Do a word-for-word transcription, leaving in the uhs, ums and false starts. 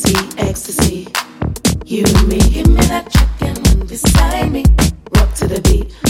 ecstasy, ecstasy. You and me, give me that chicken beside me. Rock to the beat,